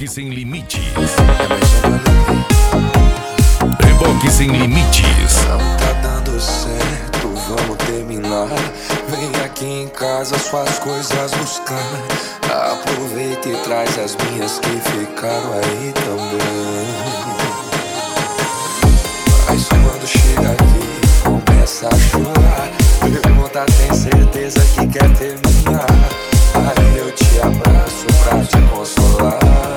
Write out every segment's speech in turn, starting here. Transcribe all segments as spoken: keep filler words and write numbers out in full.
Reboque Sem Limites. Reboque Sem Limites. Não tá dando certo, vamos terminar. Vem aqui em casa suas coisas buscar. Aproveita e traz as minhas que ficaram aí também. Mas quando chega aqui, começa a chorar. Pergunta, tem certeza que quer terminar? Aí eu te abraço pra te consolar.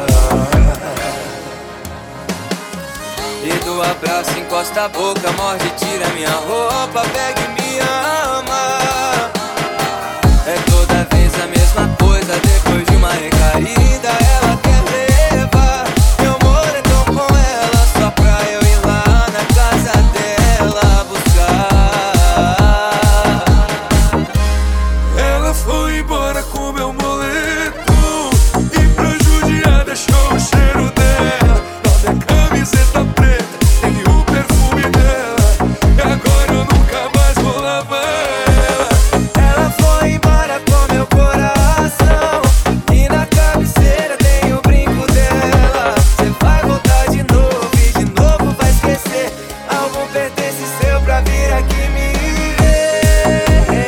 E do abraço encosta a boca, morde, tira minha roupa, pega e me ama. É toda vez a mesma coisa, depois de uma recaída ela quer levar. Meu amor é tão com ela, só pra eu ir lá na casa dela buscar. Ela foi embora com meu moletom e pra judiar deixou o cheiro dela na minha camiseta preta. Tem o perfume dela e agora eu nunca mais vou lavar ela. Ela foi embora com meu coração e na cabeceira tem o brinco dela. Cê vai voltar de novo e de novo vai esquecer. Algum pertence seu pra vir aqui me ver.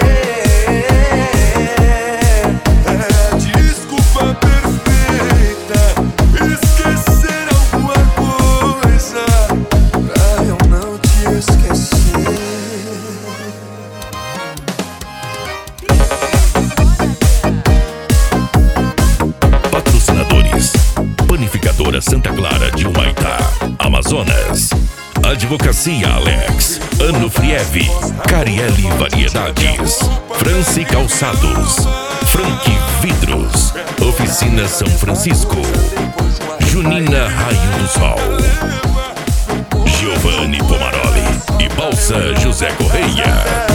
É desculpa perfeita, esquecer alguma coisa pra eu não te esquecer. Patrocinadores: Panificadora Santa Clara de Humaitá, Amazonas. Advocacia Alex, Ano Friev, Carielli Variedades, France Calçados, Frank Vidros, Oficina São Francisco, Junina Raio do Sol, Giovanni Pomaroli e Balsa José Correia.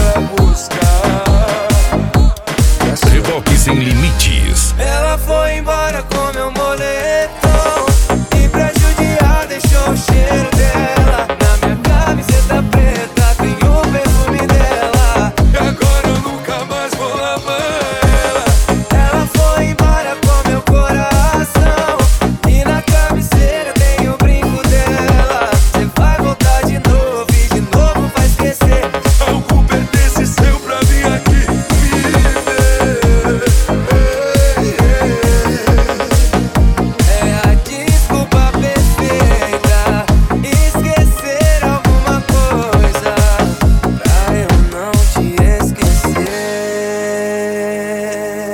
Reboque Sem Limites. Ela foi embora com meu moletom e pra judiar deixou o cheiro dela na minha camiseta preta, tem o perfume dela. E agora eu nunca mais vou lavar.